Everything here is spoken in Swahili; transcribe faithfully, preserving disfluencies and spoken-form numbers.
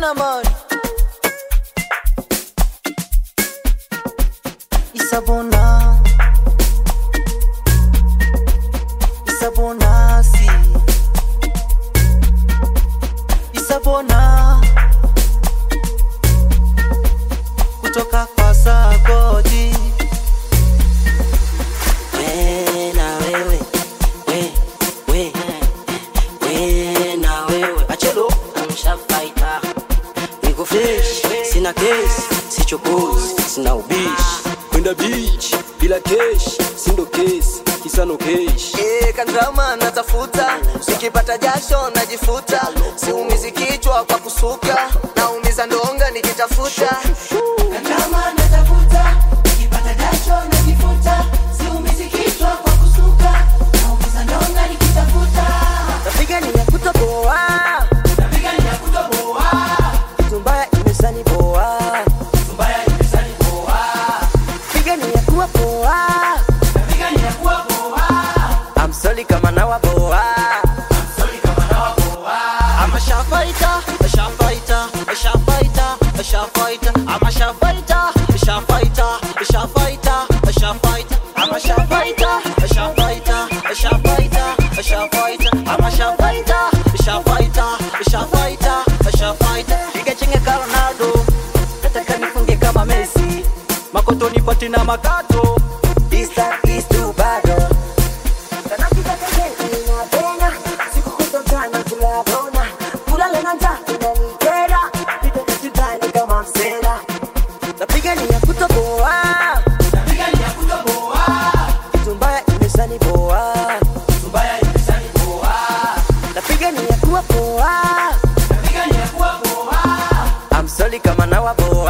sana man. Isabona Isabona si Isabona kutoka kwa Sagodi. We na wewe, we, we, we na wewe. Achelo, amshafaita. Niko fresh, sina case, sichokozi, sina ubishi. Kwenda beach, bila cash, sindo case, kisa no cash. Eh, kandrama natafuta, nikipata jasho najifuta. Siumizi kichwa kwa kusuka, naumiza ndonga nikitafuta. Kandrama natafuta, nikipata jasho najifuta. Siumizi kichwa kwa kusuka, naumiza ndonga nikitafuta. Napiga ni ya kutoboa, napiga ni ya kutoboa. Tumbaya imesani boa, tumbaya imesani boa. Piga ni ya kuwa boa, napiga ni ya kuwa boa. I'm sorry kama nawa boa, I'm sorry kama nawa boa. I'm a sharp fighter, a sharp fighter, a sharp fighter, a sharp fighter. I'm a sharp fighter, a sharp fighter, a sharp fighter, a sharp fighter. I'm a sharp fighter, a sharp fighter, a sharp fighter, a sharp fighter. I'm a sharp fighter, a sharp fighter, a sharp fighter, a sharp fighter. Piga chenga ka Ronaldo, nataka nifunge kama Messi. Makoto nipati na makato, this time is too bad. Kana kipata kesi na tena, siku kutokana kula dona. Kula lena nja, inanikera, pita kututani kama msela. Napiga ni ya kutoboa, napiga ni ya kutoboa. tumbaya imesani boa, tumbaya imesani boa. napiga ni ya kuwa boa, napiga ni ya kuwa boa. I'm sorry kama nawa boa.